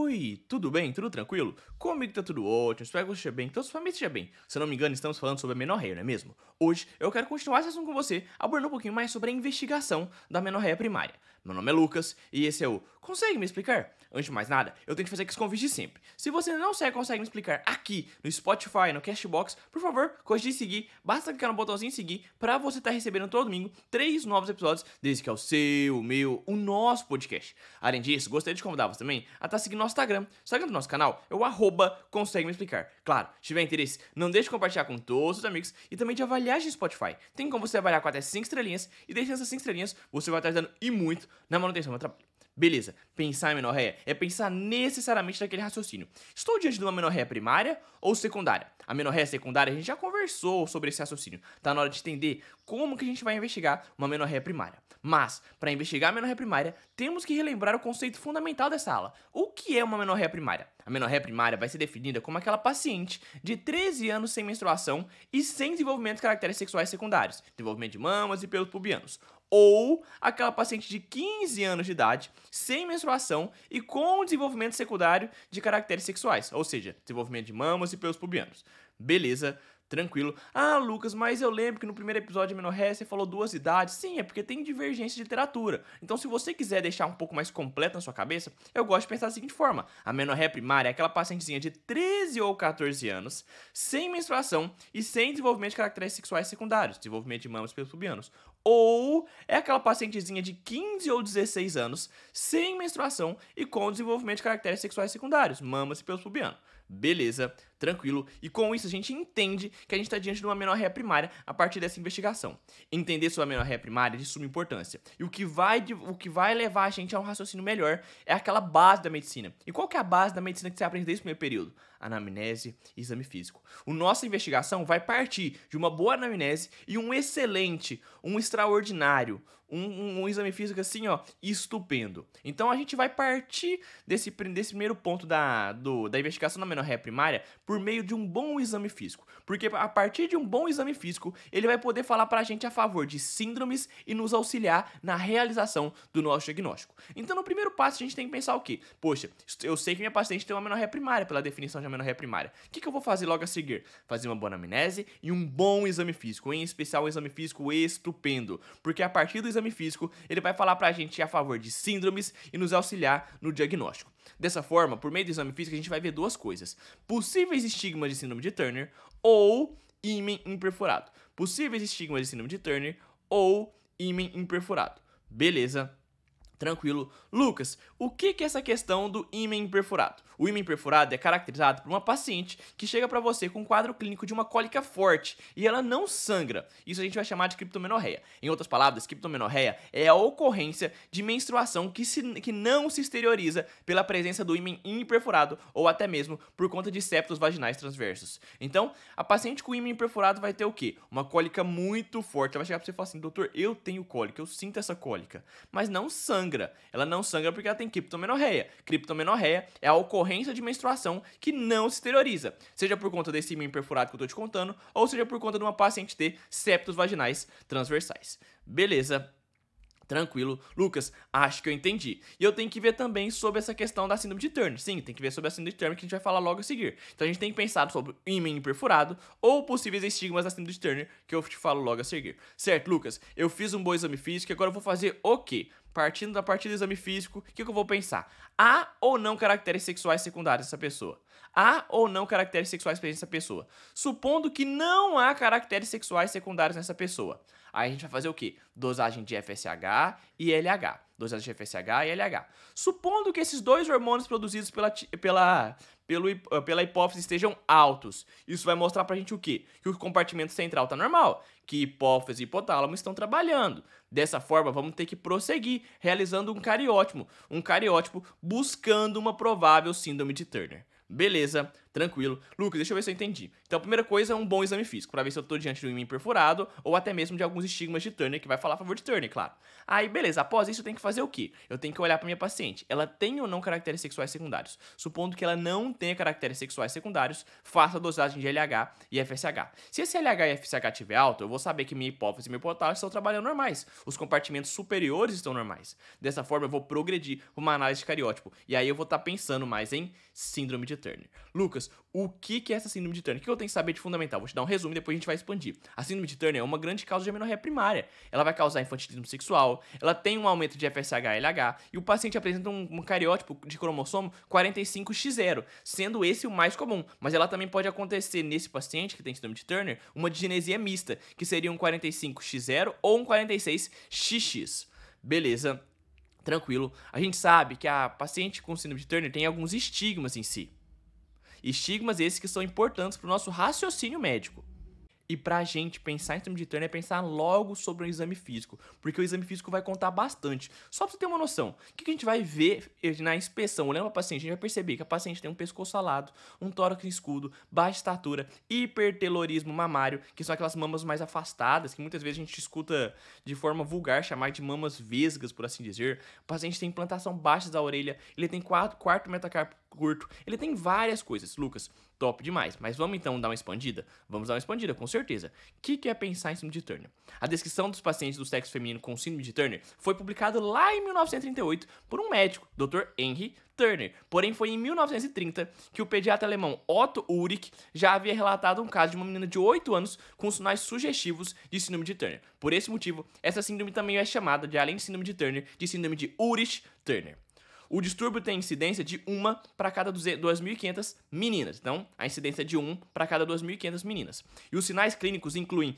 Oi, tudo bem? Tudo tranquilo? Comigo tá tudo ótimo, espero que você esteja bem, que sua família esteja bem. Se eu não me engano, estamos falando sobre a menorreia, não é mesmo? Hoje eu quero continuar esse assunto com você, abordando um pouquinho mais sobre a investigação da menorreia primária. Meu nome é Lucas e esse é o Consegue Me Explicar? Antes de mais nada, eu tenho que fazer aqueles convites de sempre. Se você não consegue me explicar aqui no Spotify, no Castbox, por favor, cogite seguir, basta clicar no botãozinho seguir pra você estar recebendo todo domingo 3 novos episódios, desde que é o seu, o meu, o nosso podcast. Além disso, gostaria de convidar você também a estar seguindo nosso Instagram. O Instagram do nosso canal é o @consegue me explicar. Claro, se tiver interesse, não deixe de compartilhar com todos os amigos e também de avaliar no Spotify. Tem como você avaliar com até 5 estrelinhas e deixando essas 5 estrelinhas, você vai estar ajudando e muito na manutenção do meu trabalho. Beleza, pensar em menorreia é pensar necessariamente naquele raciocínio. Estou diante de uma menorreia primária ou secundária? A menorreia secundária, a gente já conversou sobre esse raciocínio. Tá na hora de entender como que a gente vai investigar uma menorreia primária. Mas, para investigar a menorreia primária, temos que relembrar o conceito fundamental dessa aula. O que é uma menorreia primária? A menorreia primária vai ser definida como aquela paciente de 13 anos sem menstruação e sem desenvolvimento de caracteres sexuais secundários, desenvolvimento de mamas e pelos pubianos. Ou aquela paciente de 15 anos de idade, sem menstruação e com desenvolvimento secundário de caracteres sexuais, ou seja, desenvolvimento de mamas e pelos pubianos. Beleza, tranquilo. Ah, Lucas, mas eu lembro que no primeiro episódio de menorreia você falou 2 idades. Sim, é porque tem divergência de literatura. Então, se você quiser deixar um pouco mais completo na sua cabeça, eu gosto de pensar da seguinte forma. A menorreia primária é aquela pacientezinha de 13 ou 14 anos, sem menstruação e sem desenvolvimento de caracteres sexuais secundários, desenvolvimento de mamas e pelos pubianos. Ou é aquela pacientezinha de 15 ou 16 anos, sem menstruação e com desenvolvimento de caracteres sexuais secundários, mamas e pelos pubianos. Beleza, tranquilo. E com isso a gente entende que a gente está diante de uma menorreia primária a partir dessa investigação. Entender sobre a menorreia primária é de suma importância. E o que vai levar a gente a um raciocínio melhor é aquela base da medicina. E qual que é a base da medicina que você aprende desde o primeiro período? Anamnese e exame físico. Nossa investigação vai partir de uma boa anamnese e um excelente, um extraordinário, um exame físico assim, ó, estupendo. Então a gente vai partir desse primeiro ponto da investigação da menorreia primária por meio de um bom exame físico. Porque a partir de um bom exame físico, ele vai poder falar pra gente a favor de síndromes e nos auxiliar na realização do nosso diagnóstico. Então no primeiro passo a gente tem que pensar o quê? Poxa, eu sei que minha paciente tem uma menorreia primária pela definição de uma menorreia primária. O que eu vou fazer logo a seguir? Fazer uma boa anamnese e um bom exame físico, em especial um exame físico estupendo. Porque a partir do exame físico, ele vai falar pra gente a favor de síndromes e nos auxiliar no diagnóstico. Dessa forma, por meio do exame físico, a gente vai ver duas coisas: possíveis estigmas de síndrome de Turner ou ímen imperfurado. Possíveis estigmas de síndrome de Turner ou ímen imperfurado. Beleza? Tranquilo. Lucas, o que é essa questão do ímen perfurado? O ímen perfurado é caracterizado por uma paciente que chega pra você com um quadro clínico de uma cólica forte e ela não sangra. Isso a gente vai chamar de criptomenorreia. Em outras palavras, criptomenorreia é a ocorrência de menstruação que não se exterioriza pela presença do ímen imperfurado ou até mesmo por conta de septos vaginais transversos. Então, a paciente com ímen perfurado vai ter o quê? Uma cólica muito forte. Ela vai chegar pra você e falar assim: doutor, eu tenho cólica, eu sinto essa cólica, mas não sangra. Ela não sangra porque ela tem criptomenorreia. Criptomenorreia é a ocorrência de menstruação que não se exterioriza, seja por conta desse ímen perfurado que eu tô te contando, ou seja por conta de uma paciente ter septos vaginais transversais. Beleza? Tranquilo. Lucas, acho que eu entendi. E eu tenho que ver também sobre essa questão da síndrome de Turner. Sim, tem que ver sobre a síndrome de Turner que a gente vai falar logo a seguir. Então a gente tem que pensar sobre o ímen perfurado ou possíveis estigmas da síndrome de Turner que eu te falo logo a seguir. Certo, Lucas? Eu fiz um bom exame físico e agora eu vou fazer o quê? Partindo da parte do exame físico, o que eu vou pensar? Há ou não caracteres sexuais secundários nessa pessoa? Há ou não caracteres sexuais presentes nessa pessoa? Supondo que não há caracteres sexuais secundários nessa pessoa, aí a gente vai fazer o quê? Dosagem de FSH e LH. Dosagem de FSH e LH. Supondo que esses dois hormônios produzidos pela hipófise estejam altos, isso vai mostrar pra gente o quê? Que o compartimento central tá normal, que hipófise e hipotálamo estão trabalhando. Dessa forma, vamos ter que prosseguir realizando um cariótipo buscando uma provável síndrome de Turner. Beleza, tranquilo. Lucas, deixa eu ver se eu entendi. Então, a primeira coisa é um bom exame físico, pra ver se eu tô diante de um ímã perfurado ou até mesmo de alguns estigmas de Turner, que vai falar a favor de Turner, claro. Aí, beleza, após isso eu tenho que fazer o quê? Eu tenho que olhar pra minha paciente. Ela tem ou não caracteres sexuais secundários? Supondo que ela não tenha caracteres sexuais secundários, faça a dosagem de LH e FSH. Se esse LH e FSH estiver alto, eu vou saber que minha hipófise e meu hipotálamo estão trabalhando normais. Os compartimentos superiores estão normais. Dessa forma, eu vou progredir uma análise de cariótipo. E aí eu vou estar pensando mais em síndrome de Turner. Lucas, o que é essa síndrome de Turner? O que eu tenho que saber de fundamental? Vou te dar um resumo e depois a gente vai expandir. A síndrome de Turner é uma grande causa de amenorreia primária. Ela vai causar infantilismo sexual, ela tem um aumento de FSH e LH, e o paciente apresenta um cariótipo de cromossomo 45X0, sendo esse o mais comum. Mas ela também pode acontecer nesse paciente que tem síndrome de Turner, uma digenesia mista, que seria um 45X0 ou um 46XX. Beleza. Tranquilo. A gente sabe que a paciente com síndrome de Turner tem alguns estigmas em si. Estigmas esses que são importantes para o nosso raciocínio médico. E pra gente pensar em síndrome de Turner é pensar logo sobre o exame físico, porque o exame físico vai contar bastante. Só pra você ter uma noção, o que a gente vai ver na inspeção, olhando pra paciente, a gente vai perceber que a paciente tem um pescoço alado, um tórax escudo, baixa estatura, hipertelorismo mamário, que são aquelas mamas mais afastadas, que muitas vezes a gente escuta de forma vulgar chamar de mamas vesgas, por assim dizer. O paciente tem implantação baixa da orelha, ele tem quarto metacarpo curto, ele tem várias coisas, Lucas. Top demais, mas vamos então dar uma expandida? Vamos dar uma expandida, com certeza. O que é pensar em síndrome de Turner? A descrição dos pacientes do sexo feminino com síndrome de Turner foi publicado lá em 1938 por um médico, Dr. Henry Turner. Porém, foi em 1930 que o pediatra alemão Otto Uhrig já havia relatado um caso de uma menina de 8 anos com sinais sugestivos de síndrome de Turner. Por esse motivo, essa síndrome também é chamada, além de síndrome de Turner, de síndrome de Ullrich-Turner. O distúrbio tem incidência de 1 para cada 2.500 meninas. Então, a incidência é de 1 para cada 2.500 meninas. E os sinais clínicos incluem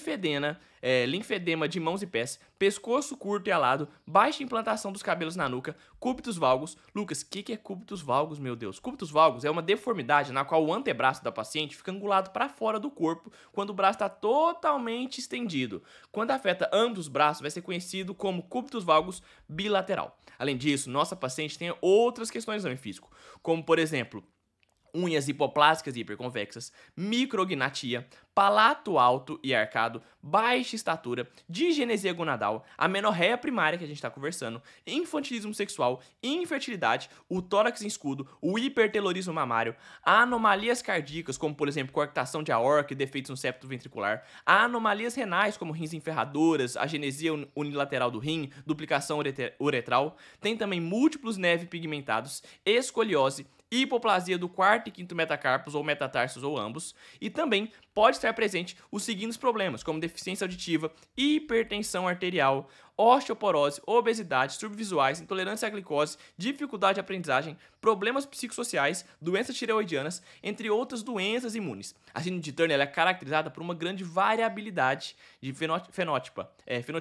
linfedema de mãos e pés, pescoço curto e alado, baixa implantação dos cabelos na nuca, cúbitus valgus. Lucas, o que é cúbitus valgus, meu Deus? Cúbitus valgus é uma deformidade na qual o antebraço da paciente fica angulado para fora do corpo quando o braço está totalmente estendido. Quando afeta ambos os braços, vai ser conhecido como cúbitus valgus bilateral. Além disso, nossa paciente tem outras questões no exame físico, como por exemplo, unhas hipoplásicas e hiperconvexas, micrognatia, palato alto e arcado, baixa estatura, digenesia gonadal, amenorreia primária que a gente está conversando, infantilismo sexual, infertilidade, o tórax em escudo, o hipertelorismo mamário, anomalias cardíacas, como por exemplo coarctação de aorta e defeitos no septo ventricular, anomalias renais, como rins enferradoras, agenesia unilateral do rim, duplicação uretral, tem também múltiplos neve pigmentados, escoliose, hipoplasia do quarto e quinto metacarpos ou metatarsos ou ambos, e também pode estar presente os seguintes problemas, como deficiência auditiva, hipertensão arterial, osteoporose, obesidade, distúrbios visuais, intolerância à glicose, dificuldade de aprendizagem, problemas psicossociais, doenças tireoidianas, entre outras doenças imunes. A síndrome de Turner é caracterizada por uma grande variabilidade de fenotípica,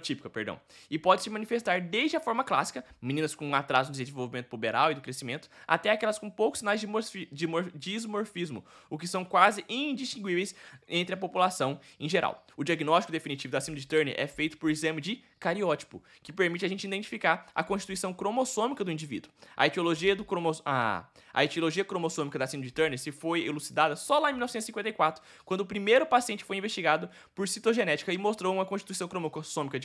e pode se manifestar desde a forma clássica, meninas com atraso no desenvolvimento puberal e do crescimento, até aquelas com poucos sinais de dismorfismo, o que são quase indistinguíveis entre a população em geral. O diagnóstico definitivo da síndrome de Turner é feito por exame de cariótipo, que permite a gente identificar a constituição cromossômica do indivíduo. A etiologia cromossômica da síndrome de Turner se foi elucidada só lá em 1954, quando o primeiro paciente foi investigado por citogenética e mostrou uma constituição cromossômica de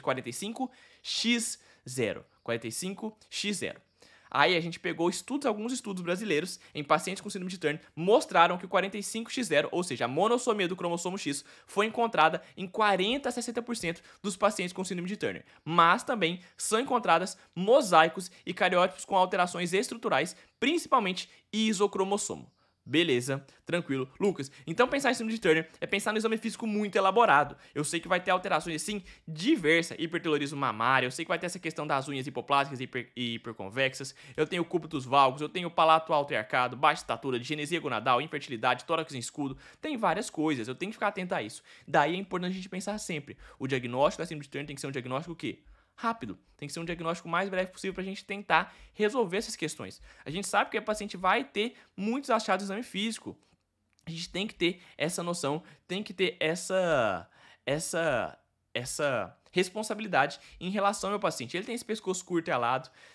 45X0. 45X0. Aí a gente pegou alguns estudos brasileiros em pacientes com síndrome de Turner, mostraram que o 45X0, ou seja, a monossomia do cromossomo X, foi encontrada em 40 a 60% dos pacientes com síndrome de Turner. Mas também são encontradas mosaicos e cariótipos com alterações estruturais, principalmente isocromossomo. Beleza, tranquilo. Lucas, então pensar em síndrome de Turner é pensar no exame físico muito elaborado. Eu sei que vai ter alterações assim diversas, hipertelorismo mamário, eu sei que vai ter essa questão das unhas hipoplásticas e hiperconvexas, eu tenho cúbitus valgus, eu tenho palato alto e arcado, baixa estatura, digenesia gonadal, infertilidade, tórax em escudo, tem várias coisas, eu tenho que ficar atento a isso. Daí é importante a gente pensar sempre, o diagnóstico da síndrome de Turner tem que ser um diagnóstico o quê? Rápido, tem que ser um diagnóstico mais breve possível para a gente tentar resolver essas questões. A gente sabe que o paciente vai ter muitos achados no exame físico. A gente tem que ter essa noção, tem que ter essa responsabilidade em relação ao meu paciente. Ele tem esse pescoço curto e alado,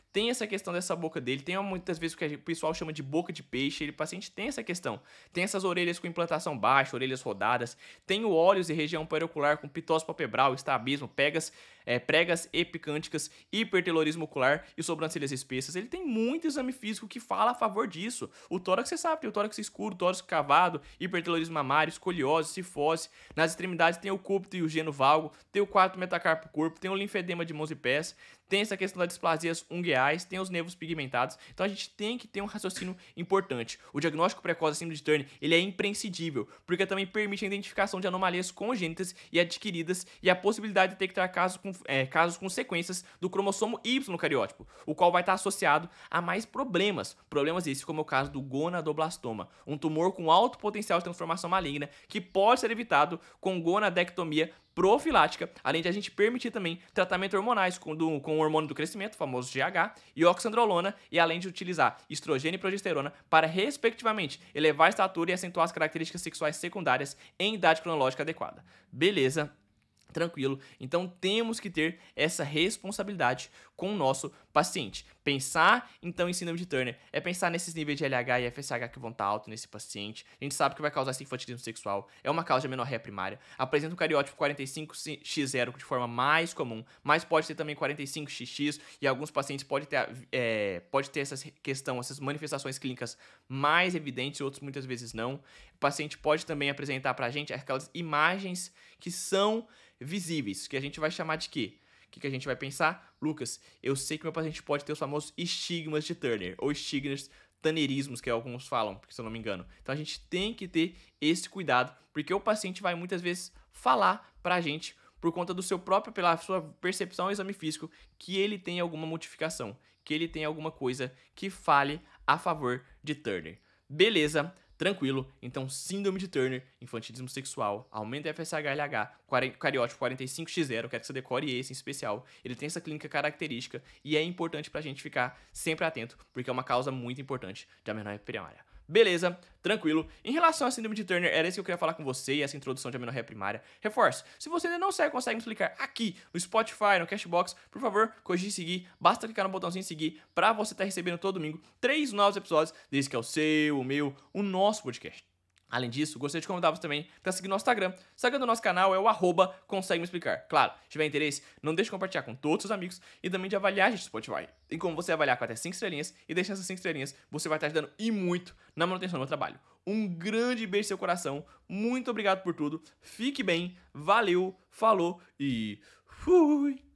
tem essa questão dessa boca dele, tem muitas vezes o que o pessoal chama de boca de peixe, o paciente tem essa questão, tem essas orelhas com implantação baixa, orelhas rodadas, tem o olhos e região periocular com pitose palpebral, estrabismo, pregas epicânticas, hipertelorismo ocular e sobrancelhas espessas. Ele tem muito exame físico que fala a favor disso. O tórax, você sabe, tem o tórax escuro, tórax cavado, hipertelorismo mamário, escoliose, cifose. Nas extremidades tem o cúbito e o geno valgo, tem o quarto metacarpo corpo, tem o linfedema de mãos e pés, tem essa questão das displasias ungueais, tem os nervos pigmentados. Então a gente tem que ter um raciocínio importante. O diagnóstico precoce da síndrome de Turner, ele é imprescindível, porque também permite a identificação de anomalias congênitas e adquiridas e a possibilidade de detectar casos com sequências do cromossomo Y no cariótipo, o qual vai estar associado a mais problemas esses como é o caso do gonadoblastoma, um tumor com alto potencial de transformação maligna que pode ser evitado com gonadectomia profilática, além de a gente permitir também tratamento hormonais com o hormônio do crescimento, o famoso GH, e oxandrolona, e além de utilizar estrogênio e progesterona para, respectivamente, elevar a estatura e acentuar as características sexuais secundárias em idade cronológica adequada. Beleza? Tranquilo, então temos que ter essa responsabilidade com o nosso paciente. Pensar então em síndrome de Turner é pensar nesses níveis de LH e FSH que vão estar altos nesse paciente. A gente sabe que vai causar esse infantilismo sexual, é uma causa de amenorreia primária. Apresenta um cariótipo 45X0 de forma mais comum, mas pode ter também 45XX e alguns pacientes pode ter essas manifestações clínicas mais evidentes, outros muitas vezes não. O paciente pode também apresentar pra gente aquelas imagens que são visíveis, que a gente vai chamar de quê? O que a gente vai pensar? Lucas, eu sei que meu paciente pode ter os famosos estigmas de Turner, ou estigmas tanerismos, que alguns falam, se eu não me engano. Então a gente tem que ter esse cuidado, porque o paciente vai muitas vezes falar pra gente, por conta do seu próprio, pela sua percepção ao exame físico, que ele tem alguma modificação, que ele tem alguma coisa que fale a favor de Turner. Beleza? Tranquilo, então síndrome de Turner, infantilismo sexual, aumento do FSH-LH, cariótipo 45X0, quero que você decore esse em especial. Ele tem essa clínica característica e é importante pra gente ficar sempre atento, porque é uma causa muito importante de amenorreia primária. Beleza, tranquilo. Em relação à síndrome de Turner, era isso que eu queria falar com você e essa introdução de amenorreia primária. Reforço, se você ainda não consegue me explicar aqui no Spotify, no Cashbox, por favor, cogite seguir. Basta clicar no botãozinho seguir pra você estar recebendo todo domingo 3 novos episódios, desde que é o seu, o meu, o nosso podcast. Além disso, gostaria de convidar você também para seguir nosso Instagram. O Instagram do nosso canal é o @consegue me explicar. Claro, se tiver interesse, não deixe de compartilhar com todos os seus amigos e também de avaliar a gente no Spotify. E como você avaliar com até 5 estrelinhas e deixar essas 5 estrelinhas, você vai estar ajudando e muito na manutenção do meu trabalho. Um grande beijo no seu coração, muito obrigado por tudo, fique bem, valeu, falou e fui!